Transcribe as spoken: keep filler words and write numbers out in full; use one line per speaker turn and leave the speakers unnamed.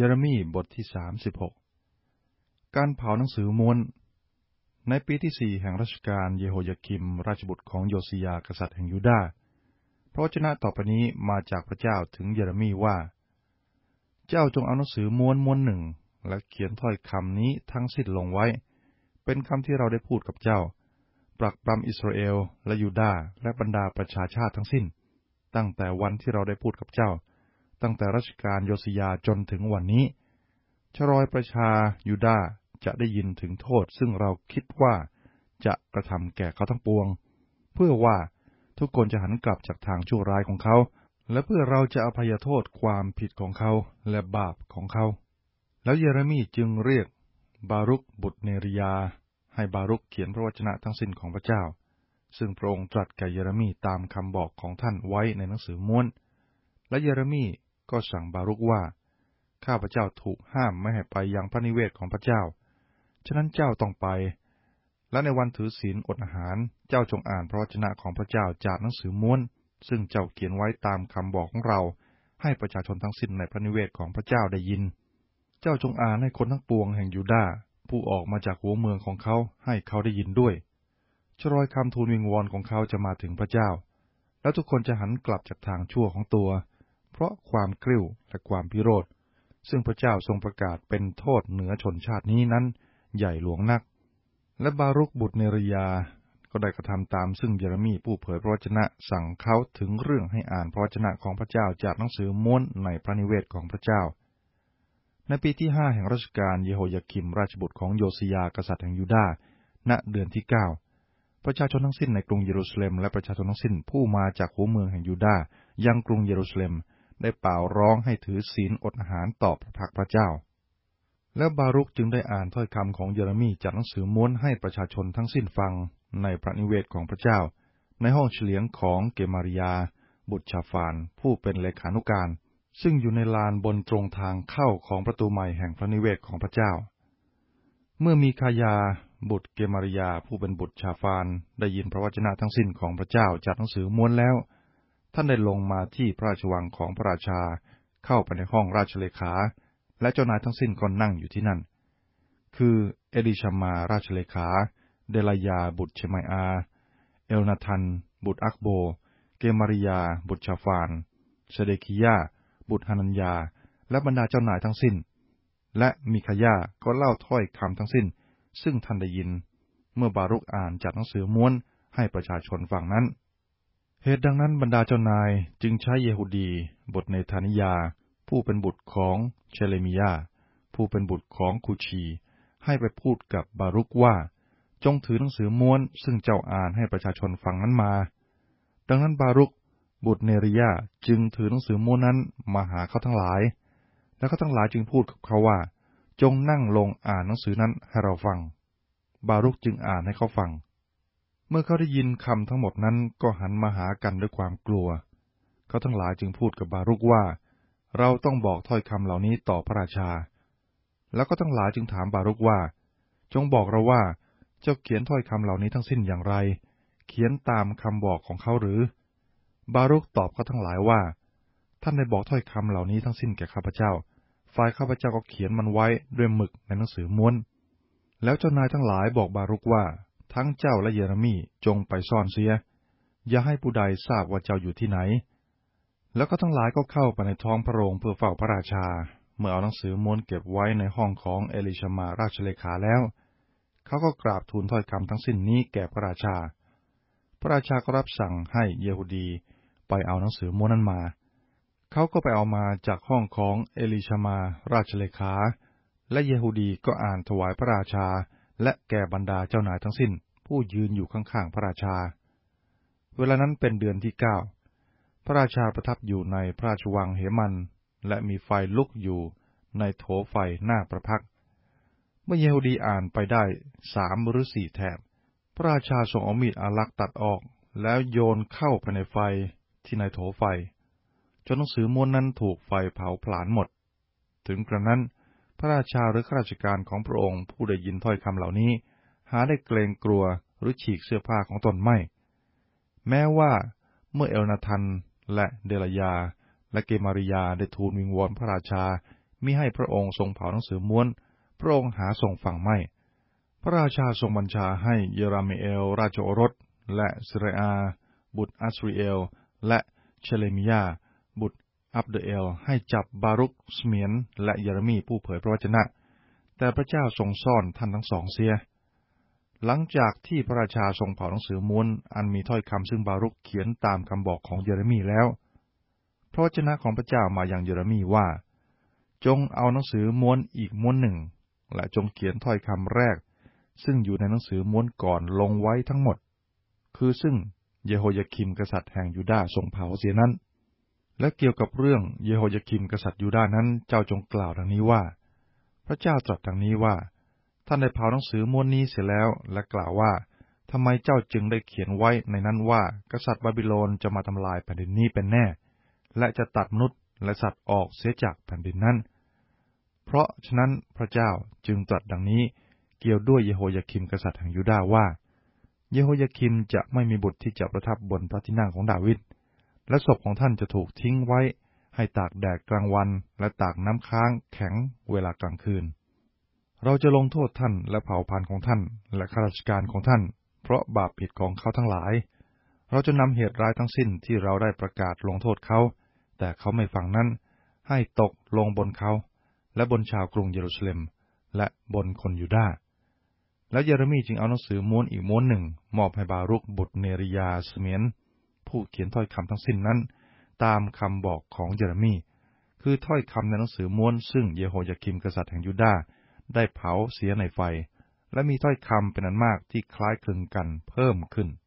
เยเรมีบทที่สามสิบหกการเผาหนังสือม้วนในปีที่สี่แห่งรัชกาลเยโฮยาคิมราชบุตรของโยซียากษัตริย์แห่งยูดาห์พระวจนะต่อไปนี้มาจากพระเจ้าถึงเยเรมีว่าเจ้าจงเอาหนังสือม้วนม้วนหนึ่งและเขียนถ้อยคำนี้ทั้งสิ้นลงไว้เป็นคำที่เราได้พูดกับเจ้าปรักปรำอิสราเอลและยูดาห์และบรรดาประชาชาติทั้งสิ้นตั้งแต่วันที่เราได้พูดกับเจ้าตั้งแต่รัชกาลโยซียาจนถึงวันนี้ชรอยประชายูดาห์จะได้ยินถึงโทษซึ่งเราคิดว่าจะกระทำแก่เขาทั้งปวงเพื่อว่าทุกคนจะหันกลับจากทางชั่วร้ายของเขาและเพื่อเราจะอภัยโทษความผิดของเขาและบาปของเขาแล้วเยเรมีจึงเรียกบารุคบุตรเนริยาให้บารุคเขียนพระวจนะทั้งสิ้นของพระเจ้าซึ่งพระองค์ตรัสแก่เยเรมีตามคำบอกของท่านไว้ในหนังสือม้วนและเยเรมีก็สั่งบารุคว่าข้าพเจ้าถูกห้ามไม่ให้ไปยังพระนิเวศของพระเจ้าฉะนั้นเจ้าต้องไปและในวันถือศีลอดอาหารเจ้าจงอ่านพระวจนะของพระเจ้าจากหนังสือม้วนซึ่งเจ้าเขียนไว้ตามคำบอกของเราให้ประชาชนทั้งสิ้นในพระนิเวศของพระเจ้าได้ยินเจ้าจงอ่านให้คนทั้งปวงแห่งยูดาห์ผู้ออกมาจากหัวเมืองของเขาให้เขาได้ยินด้วยชรอยคำทูลวิงวอนของเขาจะมาถึงพระเจ้าแล้วทุกคนจะหันกลับจากทางชั่วของตัวเพราะความกริ้วและความพิโรธซึ่งพระเจ้าทรงประกาศเป็นโทษเหนือชนชาตินี้นั้นใหญ่หลวงนักและบารุคบุตรเนริยาก็ได้กระทำตามซึ่งเยเรมีผู้เผยพระวจนะสั่งเขาถึงเรื่องให้อ่านพระวจนะของพระเจ้าจากหนังสือม้วนในพระนิเวศของพระเจ้าในปีที่ห้าแห่งรัชกาลเยโฮยาคิมราชบุตรของโยซียากษัตริย์แห่งยูดาห์ณเดือนที่เก้าประชาชนทั้งสิ้นในกรุงเยรูซาเล็มและประชาชนทั้งสิ้นผู้มาจากหัวเมืองแห่งยูดาห์ยังกรุงเยรูซาเล็มได้เป่าร้องให้ถือศีลอดอาหารต่อพระพักพระเจ้าแล้วบารุคจึงได้อ่านถ้อยคำของเยเรมีจากหนังสือม้วนให้ประชาชนทั้งสิ้นฟังในพระนิเวศของพระเจ้าในห้องเฉลียงของเกมาริยาบุตรชาฟานผู้เป็นเลขานุการซึ่งอยู่ในลานบนตรงทางเข้าของประตูใหม่แห่งพระนิเวศของพระเจ้าเมื่อมีคายาบุตรเกมาริยาผู้เป็นบุตรชาฟานได้ยินพระวจนะทั้งสิ้นของพระเจ้าจากหนังสือม้วนแล้วท่านได้ลงมาที่พระราชวังของพระราชาเข้าไปในห้องราชเลขาและเจ้านายทั้งสิ้นก็นั่งอยู่ที่นั่นคือเอลิชามาราชเลขาเดลายาบุตรเชมัยอาเอลนาทันบุตรอักโบเกมาริยาบุตรชาฟานเซเดคิยาบุตรฮานัญญาและบรรดาเจ้านายทั้งสิ้นและมิคายาก็เล่าถ้อยคำทั้งสิ้นซึ่งท่านได้ยินเมื่อบารุคอ่านจากหนังสือม้วนให้ประชาชนฟังนั้นเหตุดังนั้นบรรดาเจ้านายจึงใช้เยฮูดีบุตรเนธานิยาผู้เป็นบุตรของเชเลมียาผู้เป็นบุตรของคูชีให้ไปพูดกับบารุคว่าจงถือหนังสือม้วนซึ่งเจ้าอ่านให้ประชาชนฟังนั้นมาดังนั้นบารุคบุตรเนริยาจึงถือหนังสือม้วนนั้นมาหาเขาทั้งหลายแล้วเขาทั้งหลายจึงพูดกับเขาว่าจงนั่งลงอ่านหนังสือนั้นให้เราฟังบารุคจึงอ่านให้เขาฟังเมื่อเขาได้ยินคำทั้งหมดนั้นก็หันมาหากันด้วยความกลัวเขาทั้งหลายจึงพูดกับบารุคว่าเราต้องบอกถ้อยคำเหล่านี้ต่อพระราชาแล้วก็ทั้งหลายจึงถามบารุคว่าจงบอกเราว่าเจ้าเขียนถ้อยคำเหล่านี้ทั้งสิ้นอย่างไรเขียนตามคำบอกของเขาหรือบารุคตอบเขาทั้งหลายว่าท่านได้บอกถ้อยคำเหล่านี้ทั้งสิ้นแก่ข้าพเจ้าฝ่ายข้าพเจ้าก็เขียนมันไว้ด้วยหมึกในหนังสือม้วนแล้วเจ้านายทั้งหลายบอกบารุคว่าทั้งเจ้าและเยเรมีจงไปซ่อนเสียอย่าให้ผู้ใดทราบว่าเจ้าอยู่ที่ไหนแล้วก็ทั้งหลายก็เข้าไปในท้องพระโรงเพื่อเฝ้าพระราชาเมื่อเอาหนังสือม้วนเก็บไว้ในห้องของเอลิชามาราชเลขาแล้วเขาก็กราบทูลถ้อยคำทั้งสิ้นนี้แก่พระราชาพระราชาก็รับสั่งให้เยฮูดีไปเอาหนังสือม้วนนั้นมาเขาก็ไปเอามาจากห้องของเอลิชามาราชเลขาและเยฮูดีก็อ่านถวายพระราชาและแก่บรรดาเจ้านายทั้งสิ้นผู้ยืนอยู่ข้างๆพระราชาเวลานั้นเป็นเดือนที่เก้าพระราชาประทับอยู่ในพระราชวังเหมันและมีไฟลุกอยู่ในโถไฟหน้าพระพักตร์เมื่อเยฮูดีอ่านไปได้สามหรือสี่แถบพระราชาทรงเอามีดอารักตัดออกแล้วโยนเข้าไปในไฟที่ในโถไฟจนหนังสือม้วนนั้นถูกไฟเผาผลาญหมดถึงกระนั้นพระราชาหรือข้าราชการของพระองค์ผู้ได้ยินถ้อยคำเหล่านี้หาได้เกรงกลัวหรือฉีกเสื้อผ้าของตนไม่แม้ว่าเมื่อเอลนาทันและเดลายาและเกมาริยาได้ทูลวิงวอนพระราชามิให้พระองค์ทรงเผาหนังสือม้วนพระองค์หาทรงฟังไม่พระราชาทรงบัญชาให้เยรามีเอลราชโอรสและซิเรอาบุตรอัสริเอลและเชเลมิยาบุตรอับเดเอลให้จับบารุคสเมียนและเยเรมีผู้เผยพระวจนะแต่พระเจ้าทรงซ่อนท่านทั้งสองเสียหลังจากที่พระราชาทรงเผาหนังสือม้วนอันมีถ้อยคำซึ่งบารุคเขียนตามคำบอกของเยเรมีแล้วพระวจนะของพระเจ้ามาอย่างเยเรมีว่าจงเอาหนังสือม้วนอีกม้วนหนึ่งและจงเขียนถ้อยคำแรกซึ่งอยู่ในหนังสือม้วนก่อนลงไว้ทั้งหมดคือซึ่งเยโฮยาคิมกษัตริย์แห่งยูดาห์ทรงเผาเสียนั้นและเกี่ยวกับเรื่องเยโฮยาคิมกษัตริย์ยูดาห์นั้นเจ้าจงกล่าวดังนี้ว่าพระเจ้าตรัสดังนี้ว่าท่านได้เผาหนังสือม้วนนี้เสียแล้วและกล่าวว่าทำไมเจ้าจึงได้เขียนไว้ในนั้นว่ากษัตริย์บาบิโลนจะมาทำลายแผ่นดินนี้เป็นแน่และจะตัดมนุษย์และสัตว์ออกเสียจากแผ่นดินนั้นเพราะฉะนั้นพระเจ้าจึงตรัสดังนี้เกี่ยวด้วยเยโฮยาคิมกษัตริย์แห่งยูดาห์ว่าเยโฮยาคิมจะไม่มีบุตรที่จะประทับบนพระที่นั่งของดาวิดและศพของท่านจะถูกทิ้งไว้ให้ตากแดดกลางวันและตากน้ำค้างแข็งเวลากลางคืนเราจะลงโทษท่านและเผ่าพันธุ์ของท่านและข้าราชการของท่านเพราะบาปผิดของเขาทั้งหลายเราจะนำเหตุร้ายทั้งสิ้นที่เราได้ประกาศลงโทษเขาแต่เขาไม่ฟังนั้นให้ตกลงบนเขาและบนชาวกรุงเยรูซาเล็มและบนคนยูดาห์แล้วเยเรมีจึงเอาหนังสือม้วนอีกม้วนหนึ่งมอบให้บารุคบุตรเนริยาสเมียนผู้เขียนถ้อยคำทั้งสิ้นนั้นตามคำบอกของเยเรมีคือถ้อยคำในหนังสือม้วนซึ่งเยโฮยาคิมกษัตริย์แห่งยูดาห์ได้เผาเสียในไฟและมีถ้อยคำเป็นอันมากที่คล้ายคลึงกันเพิ่มขึ้น